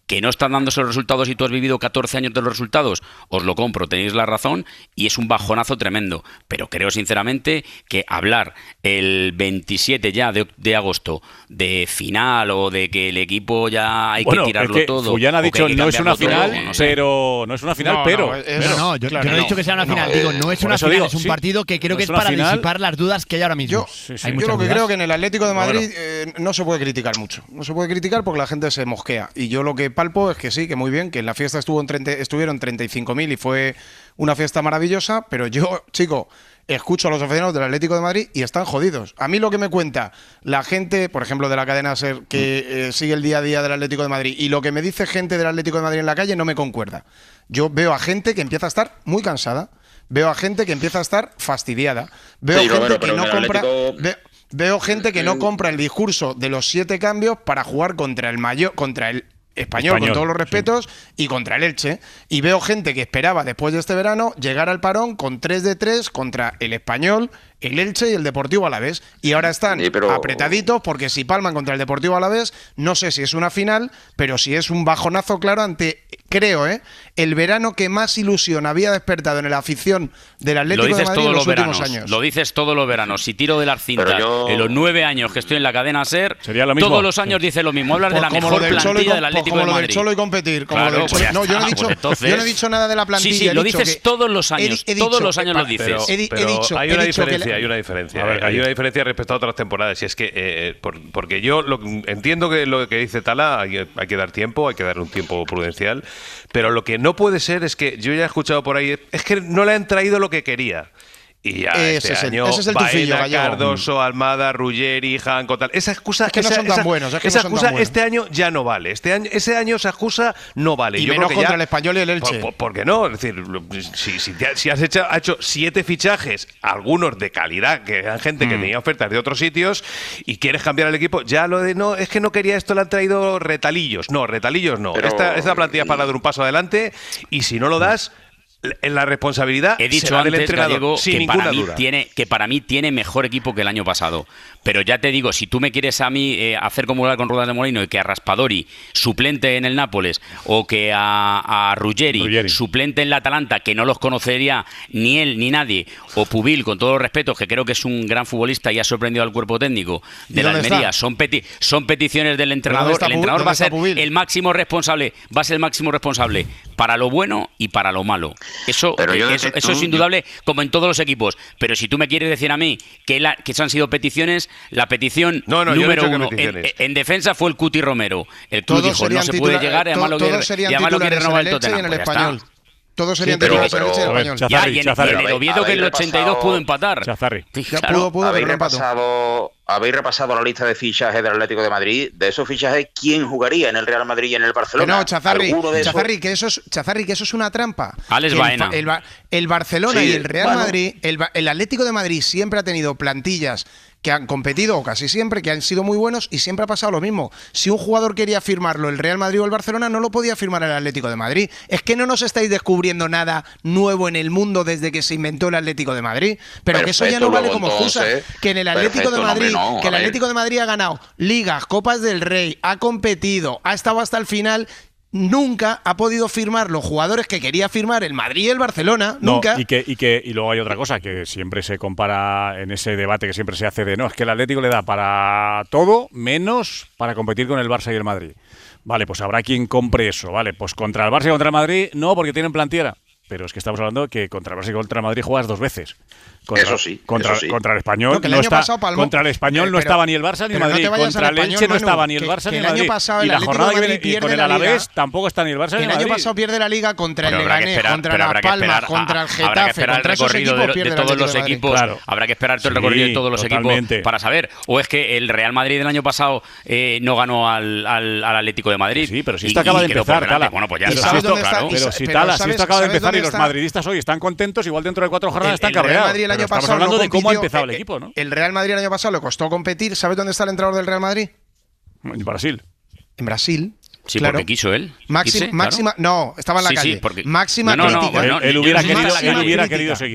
que no están dándose los resultados y tú has vivido catorce años de los resultados, os lo compro, tenéis la razón y es un bajonazo tremendo. Pero creo sinceramente que hablar el veintisiete ya de, de agosto de final o de que el equipo ya hay bueno, que tirarlo es que todo. Fullán ha dicho no es una final, todo, no sé. pero no es una final, No, pero. no, es- pero- No, no, yo, claro, yo no he no, dicho que sea una final, no, digo, eh, no es por una eso final, digo, es un sí, partido que creo no que es es una para final. disipar las dudas que hay ahora mismo. Yo, Sí, sí. Hay yo muchas lo que dudas. creo que en el Atlético de Madrid Bueno. eh, no se puede criticar mucho. No se puede criticar porque la gente se mosquea. Y yo lo que palpo es que sí, que muy bien, que en la fiesta estuvo en treinta, estuvieron treinta y cinco mil y fue una fiesta maravillosa, pero yo, chico, escucho a los aficionados del Atlético de Madrid y están jodidos. A mí lo que me cuenta la gente, por ejemplo, de la cadena SER, que eh, sigue el día a día del Atlético de Madrid, y lo que me dice gente del Atlético de Madrid en la calle no me concuerda. Yo veo a gente que empieza a estar muy cansada, veo a gente que empieza a estar fastidiada, veo Sí, gente Romero, que pero no en el compra... Atlético- ve- Veo gente que no compra el discurso de los siete cambios para jugar contra el mayor, contra el español, Español, con todos los sí. respetos, y contra el Elche. Y veo gente que esperaba después de este verano llegar al parón con tres de tres contra el Español, el Elche y el Deportivo Alavés. Y ahora están Sí, pero- apretaditos porque si palman contra el Deportivo Alavés, no sé si es una final, pero si es un bajonazo claro ante, creo, ¿eh? el verano que más ilusión había despertado en la afición del Lo Atlético de dices Madrid en todos los los últimos veranos. años. Lo dices todos los veranos. Si tiro de las cintas Pero yo- en los nueve años que estoy en la cadena SER, Sería lo mismo. todos los años dice lo mismo. Hablas de Pues la como mejor lo del Cholo y plantilla com- del pues Atlético como de lo del Madrid. Cholo y competir. Como lo Claro, del pues Cholo- ya no, yo no he está, dicho, pues entonces- yo no he dicho nada de la plantilla. Sí, sí, he lo dicho dices que- todos los he di- años. he Todos dicho- los años lo pa- dices. Pero, He di- he pero dicho- hay he una dicho que diferencia, la- hay una diferencia. A ver, hay Calle. una diferencia respecto a otras temporadas. Y es que, eh, eh, por- porque yo lo, entiendo que lo que dice Tala, hay, que- hay que dar tiempo, hay que dar un tiempo prudencial, pero lo que no puede ser es que, yo ya he escuchado por ahí, es que no le han traído lo que quería. Y ya Ese este es el- año, ese es el tufillo, Baena, Gallego. Cardoso, Almada, Ruggeri, Janco, tal. Esa excusa Es que no esa, son tan esa- buenos, es que esa no son tan excusa buenos. este año ya no vale. Este año, ese año esa excusa no vale. Y Yo menos creo que contra ya- el Español y el Elche. Por, por- ¿por qué no? Es decir, lo- si, si, te- si has hecho, ha hecho siete fichajes, algunos de calidad, que eran gente que tenía ofertas de otros sitios, y quieres cambiar el equipo, ya lo de no, es que no quería esto, le han traído retalillos. No, retalillos no. Pero- esta, esta plantilla es para dar un paso adelante, y si no lo das, en la responsabilidad He dicho será del antes, entrenador, Gallego, sin que ninguna para, mí duda. tiene, que para mí tiene mejor equipo que el año pasado. Pero ya te digo, si tú me quieres a mí eh, hacer comulgar con Ruedas de Molino y que a Raspadori, suplente en el Nápoles, o que a, a Ruggeri, Ruggeri. suplente en la Atalanta, que no los conocería ni él ni nadie, o Pubil, con todos los respetos, que creo que es un gran futbolista y ha sorprendido al cuerpo técnico de ¿Y la dónde Almería, está? son, peti- son peticiones del entrenador. está El Pubil? entrenador ¿Dónde va a está ser Pubil? el máximo responsable, va a ser el máximo responsable para lo bueno y para lo malo. Eso, Pero yo eh, eso, detecto- eso es indudable, como en todos los equipos. Pero si tú me quieres decir a mí que, la, que eso han sido peticiones, la petición No, no, yo no he número dicho que uno en, peticiones. en defensa fue el Cuti Romero. El club Todos dijo, no serían se puede titular- llegar y además lo to- quiere, todos serían y además lo quiere titulares renovar en el el Elche y Tottenham. en el Pues ya está. Español. Todos serían pero- titulares en el pero- Elche y en A el ver, Español. Chazarri, Ya, y en, Chazarri. y en el Oviedo, que en el Habéis ochenta y dos repasado- pudo empatar. Chazarri. Sí, Ya claro. pudo, pudo, habéis pero no empató. repasado, habéis repasado la lista de fichajes del Atlético de Madrid. De esos fichajes, ¿quién jugaría en el Real Madrid y en el Que Barcelona? no, Chazarri, ¿Alguno de esos? Chazarri, que eso es, Chazarri, que eso es una trampa. Alex Que el, Baena. fa- el, Ba- el Barcelona Sí, y el Real bueno. Madrid, el, Ba- el Atlético de Madrid siempre ha tenido plantillas que han competido, o casi siempre, que han sido muy buenos, y siempre ha pasado lo mismo. Si un jugador quería firmarlo el Real Madrid o el Barcelona, no lo podía firmar el Atlético de Madrid. Es que no nos estáis descubriendo nada nuevo en el mundo desde que se inventó el Atlético de Madrid. Pero que eso ya Perfecto, no vale luego como excusa. entonces, Que en el Atlético de perfecto, no, Madrid, hombre, no, que el a ver. Atlético de Madrid ha ganado ligas, Copas del Rey, ha competido, ha estado hasta el final. Nunca ha podido firmar los jugadores que quería firmar el Madrid y el Barcelona. No, Nunca. y que, y que y luego hay otra cosa que siempre se compara en ese debate que siempre se hace de no, es que el Atlético le da para todo menos para competir con el Barça y el Madrid. Vale, pues habrá quien compre eso, vale, pues contra el Barça y contra el Madrid no, porque tienen plantilla. Pero es que estamos hablando que contra el Barça y contra el Madrid juegas dos veces. Contra, Eso sí, Contra, eso sí. contra el Español No, que el no año está. pasado palmó. Contra el Español Pero- no estaba ni el Barça ni el pero no Madrid. te vayas Contra al el Elche Español, no Manu, estaba ni el que- Barça que ni el el año Madrid. pasado y el la Atlético jornada de que Madrid viene y pierde con el la Liga. Alavés tampoco está ni el Barça Que ni el el año Madrid. pasado pierde la Liga contra Pero el habrá que Leganés, esperar, contra pero la habrá que Palma, esperar, contra el habrá que Getafe, esperar el contra esos recorrido equipos de, pierde de el todos Atlético los de Madrid. equipos. Claro. Habrá que esperar todo el Sí, recorrido de todos los totalmente. equipos para saber. O es que el Real Madrid del año pasado eh, no ganó al, al, al Atlético de Madrid. Sí, pero si y- esto acaba y de quedó por empezar, delante. Tala. Bueno, pues ya ¿Y Pero está. si sabes esto, dónde está? claro, Y pero sa- si pero Tala, si ¿sabes- esto acaba de sabes empezar y dónde los está? madridistas hoy están contentos, igual dentro de cuatro jornadas El- están el Real cabreados. Madrid el Pero año estamos pasado hablando no de cómo ha compitió- empezado el eh, equipo, ¿no? El Real Madrid el año pasado le costó competir. ¿Sabes dónde está el entrenador del Real Madrid? En Brasil. En Brasil. Sí, claro. porque quiso él. Máxima, irse, claro. máxima, no, estaba en la Sí, sí, calle. porque- máxima No, no, no, crítica. bueno, él, él yo hubiera no sé si querido, está en la él calle. hubiera Crítica. querido seguir.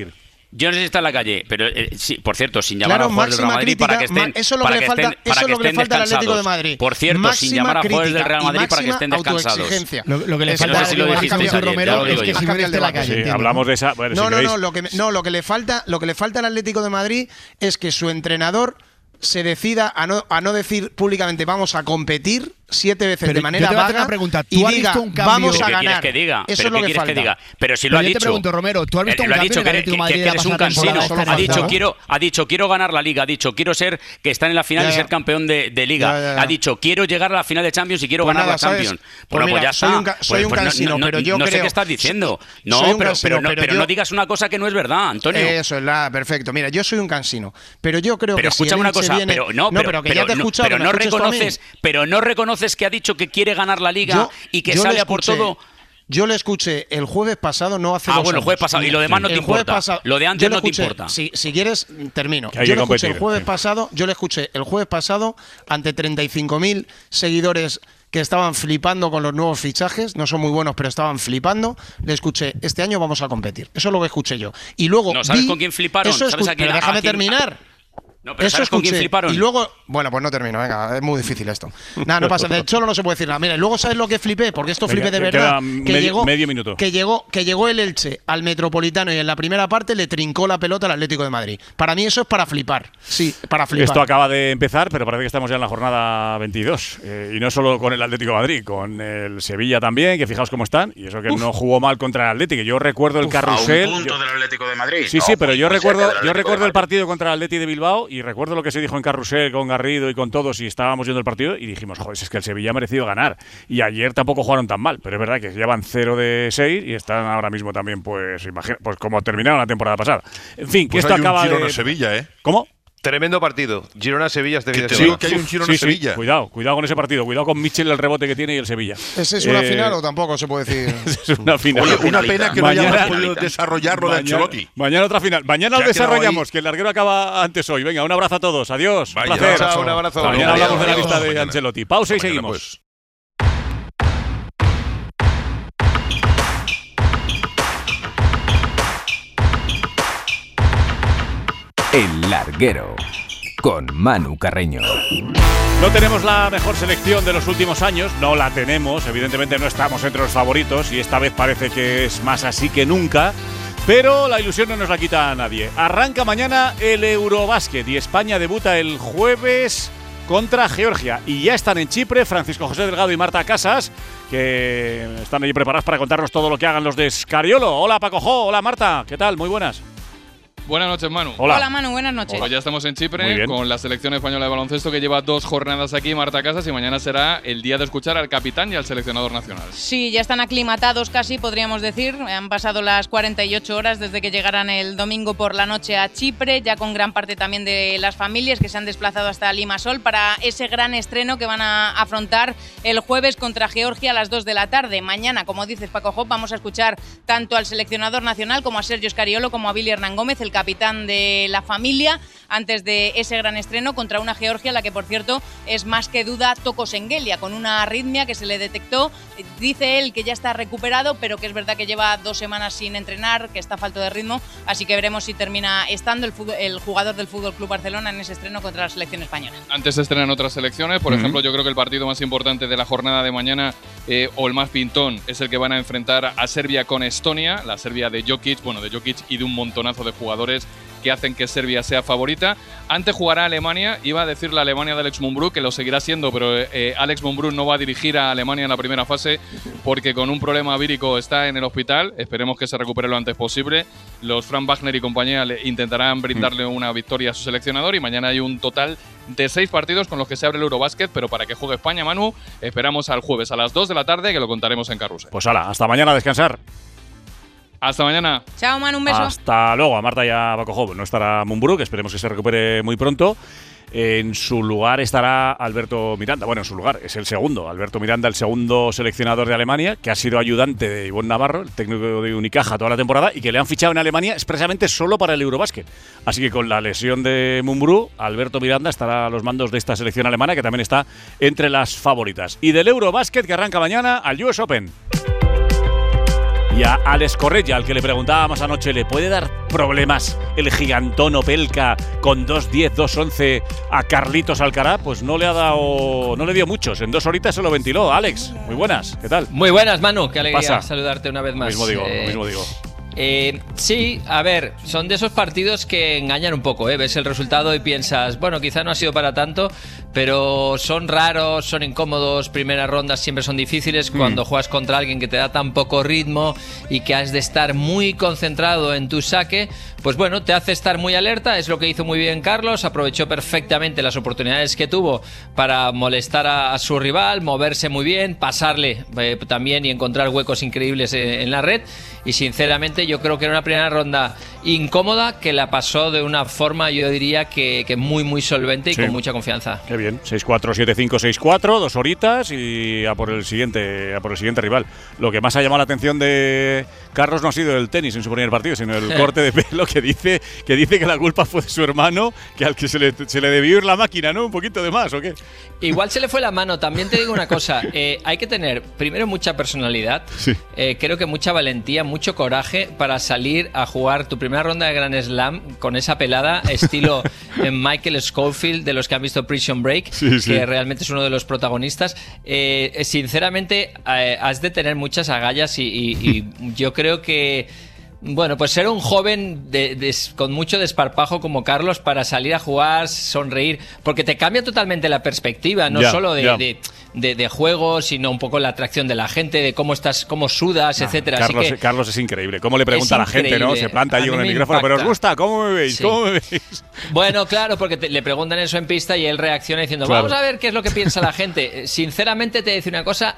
Yo no sé si está en la calle, pero eh, sí, por cierto, sin llamar claro, a jugadores del Real Madrid crítica, para que estén, eso es lo para que que le falta, estén, para eso que es lo que le estén falta al Atlético de descansados. Madrid. Por cierto, máxima sin llamar a jugadores del crítica Real Madrid y para que estén máxima descansados. autoexigencia. Lo, lo que le Eso falta no sé si lo a dijiste Javier ayer, Romero ya lo digo es que yo. si no esté en la calle. Sí, entiendo, hablamos ¿no? de esa. Bueno, No, si no, queréis, no, lo que, no, lo que le falta, lo que le falta al Atlético de Madrid es que su entrenador se decida a no, a no decir públicamente vamos a competir siete veces Pero de manera yo te voy a hacer vaga una pregunta. ¿Tú y has diga visto un cambio? vamos a ¿Qué quieres ganar. que diga? Eso ¿Pero es lo qué que quieres falta. que diga? Pero si lo Pero ha yo dicho. te pregunto, Romero, ¿tú has visto Eh, un lo ha cambio dicho en que, el eres- Atlético de que- Madrid que de la eres un pasada temporada cansino. a esta Ha dicho temporada? quiero, ha dicho quiero ganar la Liga. Ha dicho quiero ser que estar en la final Ya, y ya. ser campeón de, de Liga. Ya, ya, ya. Ha dicho quiero llegar a la final de Champions y quiero Pues ganar nada, la ¿sabes? Champions. Pues Bueno, pues mira, ya soy está. un ca- soy Pues- un pues no- cansino, no, pero yo no sé creo- qué estás diciendo. soy No, un pero, cansino, pero, no, pero pero yo- no digas una cosa que no es verdad, Antonio. Eso es la perfecto. Mira, yo soy un cansino, pero yo creo Pero que si el escúchame una Elche cosa, viene- pero no, pero, pero que pero ya te he no- escuchado, pero que me no escuches tú a mí. reconoces, pero no reconoces que ha dicho que quiere ganar la Liga Yo- y que yo sale le a por escuché- todo. Yo le escuché el jueves pasado, no hace Ah, dos bueno, el años. jueves pasado. Y lo demás no te El jueves importa. pasado- Lo de antes yo le no te escuché- importa. Si, si quieres, termino. Que hay Yo que le escuché el competir, jueves sí. pasado, yo le escuché el jueves pasado ante treinta y cinco mil seguidores que estaban flipando con los nuevos fichajes, no son muy buenos, pero estaban flipando. Le escuché, este año vamos a competir. Eso es lo que escuché yo. Y luego No, ¿sabes vi- con quién fliparon? Eso ¿Sabes escu- a quién- pero a déjame quién- terminar. No, pero Eso ¿sabes con quién escuché. fliparon? Y luego, bueno, pues no termino, venga, es muy difícil esto. Nada, no pasa, de Cholo no se puede decir nada. Mira, y luego sabes lo que flipé, porque esto Venga, flipé de que verdad. queda Que medio- llegó, medio minuto. que llegó, que llegó el Elche al Metropolitano y en la primera parte le trincó la pelota al Atlético de Madrid. Para mí eso es para flipar. Sí, para flipar. Esto acaba de empezar, pero parece que estamos ya en la jornada veintidós. Eh, y no solo con el Atlético de Madrid, con el Sevilla también, que fijaos cómo están. Y eso que no jugó mal contra el Atlético. Yo recuerdo el Uf, carrusel. A un punto yo- del Atlético de Madrid. Sí, No, sí, pero muy yo cerca recuerdo, del yo Atlético recuerdo de el Madrid. partido contra el Atleti de Bilbao y recuerdo lo que se dijo en Carrusel con Garrido y con todos y estábamos viendo el partido y dijimos, joder, es que el Sevilla ha merecido ganar. Y ayer tampoco jugaron tan mal, pero es verdad que llevan cero de seis y están ahora mismo también, pues, imagina, pues como terminaron la temporada pasada. En fin, que Pues esto hay un acaba Girona de… Sevilla, ¿eh? ¿Cómo? Tremendo partido. Girona-Sevilla este fin Que de te semana. digo que hay un Girona Sí, sí, Sevilla. cuidado, cuidado con ese partido, cuidado con Mitchell el rebote que tiene y el Sevilla. ¿Ese es una Eh, final o tampoco se puede decir? Es una final. Oye, una pena que no Mañana- hayamos podido desarrollar lo de Mañana, Ancelotti. mañana otra final. Mañana Que lo ha quedado desarrollamos, ahí. que el larguero acaba antes hoy. Venga, un abrazo a todos. Adiós. Vaya, un placer. chao, un abrazo. Mañana Adiós, hablamos de la adiós. lista de Mañana. Ancelotti. Pausa y Mañana, seguimos. pues. El Larguero con Manu Carreño. No tenemos la mejor selección de los últimos años, no la tenemos, evidentemente no estamos entre los favoritos y esta vez parece que es más así que nunca, pero la ilusión no nos la quita a nadie. Arranca mañana el Eurobásquet y España debuta el jueves contra Georgia y ya están en Chipre Francisco José Delgado y Marta Casas, que están allí preparados para contarnos todo lo que hagan los de Scariolo. Hola Paco Jo, hola Marta, ¿qué tal? Muy buenas. Buenas noches, Manu. Hola. Hola, Manu, buenas noches. Pues ya estamos en Muy Chipre bien. con la selección española de baloncesto que lleva dos jornadas aquí, Marta Casas, y mañana será el día de escuchar al capitán y al seleccionador nacional. Sí, ya están aclimatados casi, podríamos decir. Han pasado las cuarenta y ocho horas desde que llegaran el domingo por la noche a Chipre, ya con gran parte también de las familias que se han desplazado hasta Limassol para ese gran estreno que van a afrontar el jueves contra Georgia a las dos de la tarde. Mañana, como dices Paco Hop, vamos a escuchar tanto al seleccionador nacional como a Sergio Scariolo como a Billy Hernán Gómez, el capitán de la familia, antes de ese gran estreno contra una Georgia, la que por cierto es más que duda Toko Sengelia, con una arritmia que se le detectó. Dice él que ya está recuperado, pero que es verdad que lleva dos semanas sin entrenar, que está falto de ritmo, así que veremos si termina estando el, fútbol, el jugador del Fútbol Club Barcelona en ese estreno contra la selección española. Antes se estrenan otras selecciones, por Ujú. ejemplo, yo creo que el partido más importante de la jornada de mañana, eh, o el más pintón, es el que van a enfrentar a Serbia con Estonia, la Serbia de Jokic, bueno, de Jokic y de un montonazo de jugadores que hacen que Serbia sea favorita. Antes jugará Alemania, iba a decir la Alemania de Alex Mumbrú, que lo seguirá siendo, pero eh, Alex Mumbrú no va a dirigir a Alemania en la primera fase porque con un problema vírico está en el hospital. Esperemos que se recupere lo antes posible. Los Frank Wagner y compañía le intentarán brindarle una victoria a su seleccionador y mañana hay un total de seis partidos con los que se abre el Eurobásquet, pero para que juegue España, Manu, esperamos al jueves a las dos de la tarde, que lo contaremos en Carrusel. Pues hala, hasta mañana a descansar. Hasta mañana. Chao, Manu, un beso. Hasta luego, a Marta y a Paco Job. No estará Mumbrú, que esperemos que se recupere muy pronto. En su lugar estará Alberto Miranda. Bueno, en su lugar es el segundo. Alberto Miranda, el segundo seleccionador de Alemania, que ha sido ayudante de Ivonne Navarro, el técnico de Unicaja toda la temporada, y que le han fichado en Alemania expresamente solo para el Eurobásquet. Así que con la lesión de Mumbrú, Alberto Miranda estará a los mandos de esta selección alemana, que también está entre las favoritas. Y del Eurobásquet, que arranca mañana al U S Open. Y a Alex Correia, al que le preguntábamos anoche, ¿le puede dar problemas el gigantón Opelka con dos diez, dos once a Carlitos Alcaraz? Pues no le ha dado, no le dio muchos. En dos horitas se lo ventiló. Alex, muy buenas, ¿qué tal? Muy buenas, Manu, qué alegría Pasa. saludarte una vez más. Lo mismo digo, eh, lo mismo digo. Eh, sí, a ver, son de esos partidos que engañan un poco, ¿eh? Ves el resultado y piensas, bueno, quizá no ha sido para tanto, pero son raros, son incómodos, primeras rondas siempre son difíciles, mm. cuando juegas contra alguien que te da tan poco ritmo y que has de estar muy concentrado en tu saque, pues bueno, te hace estar muy alerta, es lo que hizo muy bien Carlos, aprovechó perfectamente las oportunidades que tuvo para molestar a, a su rival, moverse muy bien, pasarle eh, también y encontrar huecos increíbles en, en la red, y sinceramente yo creo que era una primera ronda incómoda que la pasó de una forma, yo diría que, que muy muy solvente y sí. con mucha confianza. Qué bien, seis cuatro, siete cinco, seis cuatro, dos horitas y a por el siguiente, a por el siguiente rival. Lo que más ha llamado la atención de Carlos no ha sido el tenis en su primer partido, sino el corte de pelo que dice que dice que la culpa fue de su hermano, que al que se le, se le debió ir la máquina, ¿no? Un poquito de más, ¿o qué? Igual se le fue la mano. También te digo una cosa, eh, hay que tener primero mucha personalidad, sí. eh, creo que mucha valentía, mucho coraje para salir a jugar tu primera ronda de Grand Slam con esa pelada estilo Michael Scofield, de los que han visto Prison Break, sí, sí. que realmente es uno de los protagonistas. Eh, sinceramente, eh, has de tener muchas agallas y, y, y yo creo que bueno, pues ser un joven de, de, con mucho desparpajo como Carlos para salir a jugar, sonreír, porque te cambia totalmente la perspectiva, no yeah, solo de, yeah. de, de, de juego, sino un poco la atracción de la gente, de cómo estás, cómo sudas, ah, etcétera. Carlos, Así que Carlos es increíble. ¿Cómo le pregunta a la gente, no? Se planta allí con el micrófono, impacta. ¿Pero os gusta? ¿Cómo me veis? Sí. ¿Cómo me veis? Bueno, claro, porque te, le preguntan eso en pista y él reacciona diciendo, claro. vamos a ver qué es lo que piensa la gente. Sinceramente te voy a decir una cosa,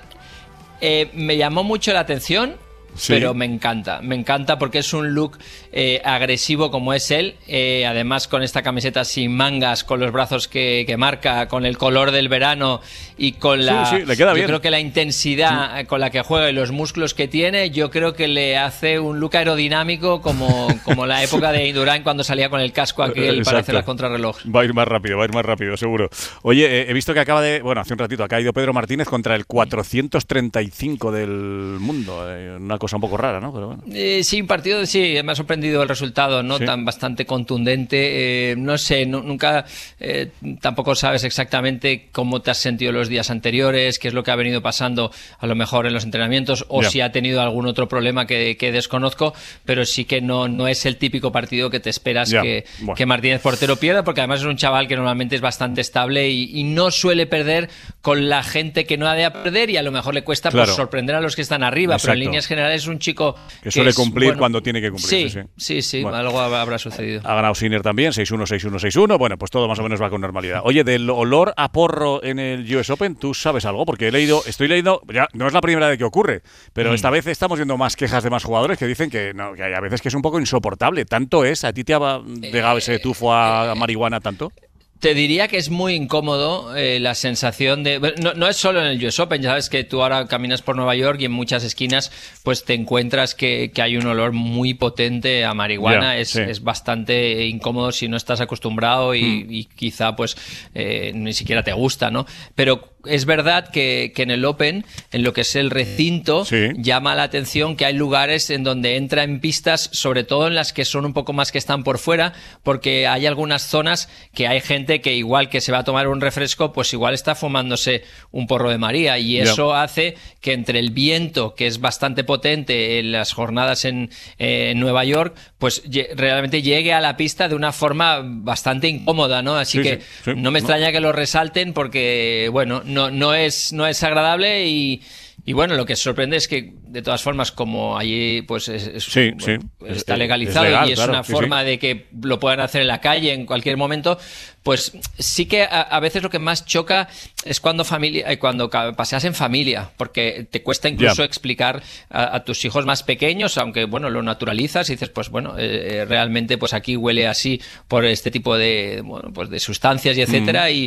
eh, me llamó mucho la atención. Sí. Pero me encanta, me encanta porque es un look eh, agresivo como es él, eh, además con esta camiseta sin mangas, con los brazos que, que marca, con el color del verano y con la, sí, sí, le queda yo bien. creo que la intensidad sí. con la que juega y los músculos que tiene, yo creo que le hace un look aerodinámico como, como la época de Indurain cuando salía con el casco aquel Exacto. para hacer la contrarreloj. Va a ir más rápido, va a ir más rápido, seguro. Oye, eh, he visto que acaba de, bueno, hace un ratito ha caído Pedro Martínez contra el cuatrocientos treinta y cinco del mundo, eh, una cosa un poco rara, ¿no? Pero bueno. eh, sí, un partido, sí, me ha sorprendido el resultado, ¿no? Sí. Tan bastante contundente. Eh, no sé, no, nunca eh, tampoco sabes exactamente cómo te has sentido los días anteriores, qué es lo que ha venido pasando a lo mejor en los entrenamientos o yeah. si ha tenido algún otro problema que, que desconozco, pero sí que no, no es el típico partido que te esperas yeah. que, bueno. que Martínez Portero pierda, porque además es un chaval que normalmente es bastante estable y, y no suele perder con la gente que no ha de perder y a lo mejor le cuesta claro. pues, sorprender a los que están arriba, Exacto. pero en líneas generales es un chico Que, que suele es, cumplir bueno, cuando tiene que cumplir. Sí, sí, sí, sí bueno. algo habrá sucedido. Ha ganado Sinner también, seis uno, seis uno, seis uno. Bueno, pues todo más o menos va con normalidad. Oye, del olor a porro en el U S Open, ¿tú sabes algo? Porque he leído, estoy leyendo, ya no es la primera vez que ocurre, pero mm. esta vez estamos viendo más quejas de más jugadores que dicen que, no, que hay a veces que es un poco insoportable. ¿Tanto es? ¿A ti te ha llegado eh, ese tufo a, a marihuana tanto? Te diría que es muy incómodo eh, la sensación de... No, no es solo en el U S Open, ya sabes que tú ahora caminas por Nueva York y en muchas esquinas pues te encuentras que, que hay un olor muy potente a marihuana. Yeah, es, sí. es bastante incómodo si no estás acostumbrado y, mm. y quizá pues eh, ni siquiera te gusta, ¿no? Pero es verdad que, que en el Open, en lo que es el recinto, sí. llama la atención que hay lugares en donde entra en pistas, sobre todo en las que son un poco más que están por fuera, porque hay algunas zonas que hay gente que igual que se va a tomar un refresco, pues igual está fumándose un porro de María y eso yeah. hace que entre el viento, que es bastante potente en las jornadas en, eh, en Nueva York, pues realmente llegue a la pista de una forma bastante incómoda, ¿no? Así sí, que sí, sí. no me extraña no. que lo resalten porque, bueno, no, no, es, no es agradable y... Y bueno, lo que sorprende es que, de todas formas, como allí pues es, es, sí, bueno, sí. está legalizado es legal, y es claro, una sí, forma sí. de que lo puedan hacer en la calle en cualquier momento, pues sí que a, a veces lo que más choca es cuando familia, cuando paseas en familia, porque te cuesta incluso yeah. explicar a, a tus hijos más pequeños, aunque bueno, lo naturalizas y dices, pues bueno, eh, realmente pues aquí huele así por este tipo de, bueno, pues de sustancias y etcétera, mm. y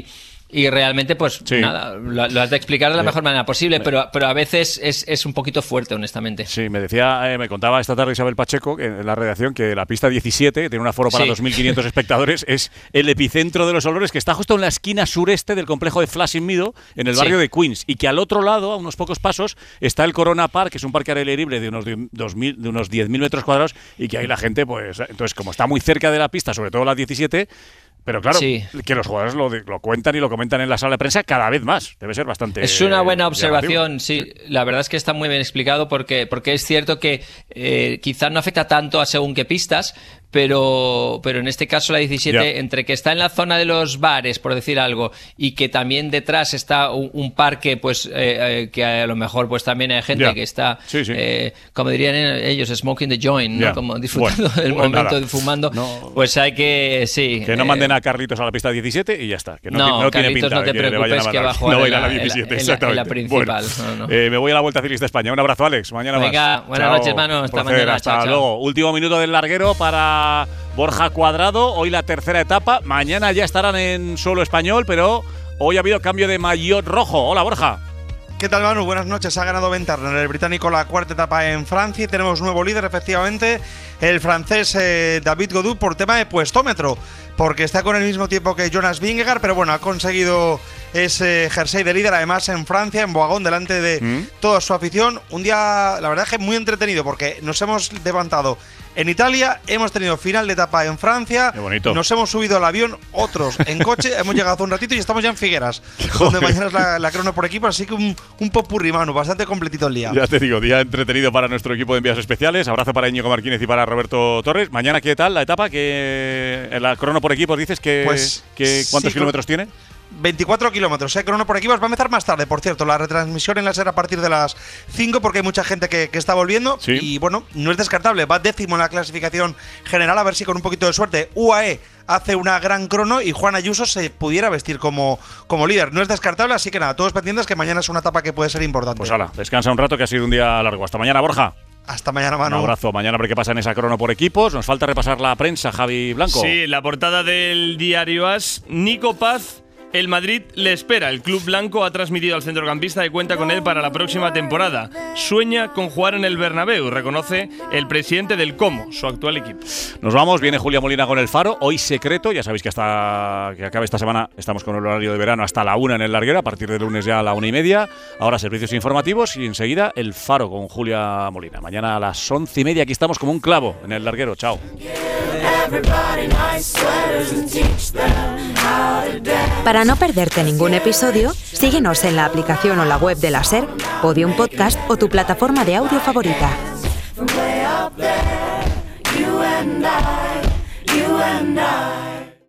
y realmente, pues sí. nada, lo, lo has de explicar de la mejor manera posible, pero, pero a veces es, es un poquito fuerte, honestamente. Sí, me decía, eh, me contaba esta tarde Isabel Pacheco en la redacción que la pista diecisiete, que tiene un aforo para sí. dos mil quinientos espectadores, es el epicentro de los olores, que está justo en la esquina sureste del complejo de Flushing Meadow, en el barrio sí. de Queens, y que al otro lado, a unos pocos pasos, está el Corona Park, que es un parque al aire libre de unos, dos mil, de unos diez mil metros cuadrados, y que ahí la gente, pues, entonces, como está muy cerca de la pista, sobre todo la diecisiete, pero claro, sí. que los jugadores lo, lo cuentan y lo comentan en la sala de prensa cada vez más. Debe ser bastante. Es una buena observación, llamativo. sí. La verdad es que está muy bien explicado porque, porque es cierto que eh, quizás no afecta tanto a según qué pistas, pero, pero en este caso la diecisiete, yeah. entre que está en la zona de los bares, por decir algo, y que también detrás está un, un parque, pues eh, eh, que a lo mejor pues también hay gente yeah. que está, sí, sí. Eh, como dirían ellos, smoking the joint, yeah. ¿no? Como disfrutando bueno, del bueno, momento nada. de fumando, no, pues hay que, sí. Que no eh, manden a Carlitos a la pista diecisiete y ya está. Que no, no, no tiene pinta no te que preocupes que va a jugar no en, la, la, la diecisiete, en, la, en la principal. Bueno, no, no. Eh, me voy a la Vuelta Ciclista España. Un abrazo, Alex. Mañana Venga, más. buenas chao. noches, mano. Hasta Placer, mañana. Hasta chao, luego. Chao. Último minuto del larguero para Borja Cuadrado. Hoy la tercera etapa. Mañana ya estarán en suelo español, pero hoy ha habido cambio de maillot rojo. Hola, Borja. ¿Qué tal, Manu? Buenas noches. Ha ganado Ben Turner, el británico, la cuarta etapa en Francia. Y tenemos nuevo líder, efectivamente, el francés eh, David Gaudu, por tema de puestómetro, porque está con el mismo tiempo que Jonas Vingegaard, pero bueno, ha conseguido ese jersey de líder, además en Francia, en Boagón, delante de ¿Mm? toda su afición. Un día, la verdad es que muy entretenido, porque nos hemos levantado en Italia, hemos tenido final de etapa en Francia, nos hemos subido al avión, otros en coche, hemos llegado hace un ratito y estamos ya en Figueras, donde mañana es la, la crono por equipo, así que un, un popurrí, Manu, bastante completito el día. Ya te digo, día entretenido para nuestro equipo de envíos especiales. Abrazo para Íñigo Martínez y para Roberto Torres. Mañana, ¿qué tal la etapa? Que en la crono por equipos dices que, pues, que ¿cuántos sí, kilómetros tiene? veinticuatro kilómetros, ¿eh? Crono por equipos. Va a empezar más tarde, por cierto. La retransmisión en la SER a partir de las cinco, porque hay mucha gente que, que está volviendo. ¿Sí? Y bueno, no es descartable. Va décimo en la clasificación general. A ver si con un poquito de suerte U A E hace una gran crono y Juan Ayuso se pudiera vestir como, como líder. No es descartable, así que nada, todos pendientes que mañana es una etapa que puede ser importante. Pues hala, descansa un rato, que ha sido un día largo. Hasta mañana, Borja. Hasta mañana, Manu. Un abrazo. Mañana a ver qué pasa en esa crono por equipos. Nos falta repasar la prensa, Javi Blanco. Sí, la portada del diario As. Nico Paz. El Madrid le espera. El club blanco ha transmitido al centrocampista que cuenta con él para la próxima temporada. Sueña con jugar en el Bernabéu, reconoce el presidente del Como, su actual equipo. Nos vamos, viene Julia Molina con El Faro, hoy secreto. Ya sabéis que hasta que acabe esta semana estamos con el horario de verano hasta la una en el larguero, a partir de lunes ya a la una y media. Ahora servicios informativos y enseguida El Faro con Julia Molina. Mañana a las once y media aquí estamos como un clavo en el larguero. Chao. Para no perderte ningún episodio, síguenos en la aplicación o la web de la SER, Podium Podcast o tu plataforma de audio favorita. You and I, you and I.